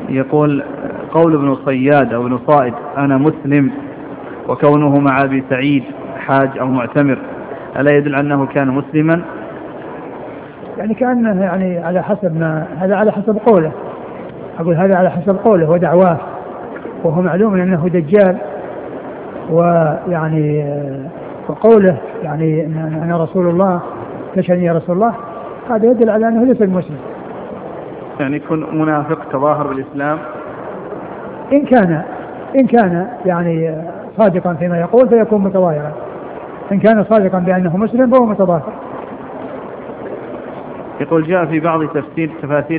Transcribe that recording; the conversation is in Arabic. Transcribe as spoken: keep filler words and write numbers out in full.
يقول قول ابن صياد أو ابن صائد أنا مسلم وكونه مع أبي سعيد حاج أو معتمر ألا يدل أنه كان مسلما؟ يعني كأنه يعني على حسب ما هذا على حسب قوله، أقول هذا على حسب قوله ودعواه، وهو معلوم أنه دجال، ويعني وقوله يعني أنا رسول الله تشهد يا رسول الله، هذا يدل على أنه ليس المسلم. يعني يكون منافق تظاهر بالإسلام إن كان إن كان يعني صادقا فيما يقول فيكون متظاهرا، إن كان صادقا بأنه مسلم فهو متظاهر. يقول جاء في بعض تفسير تفاسير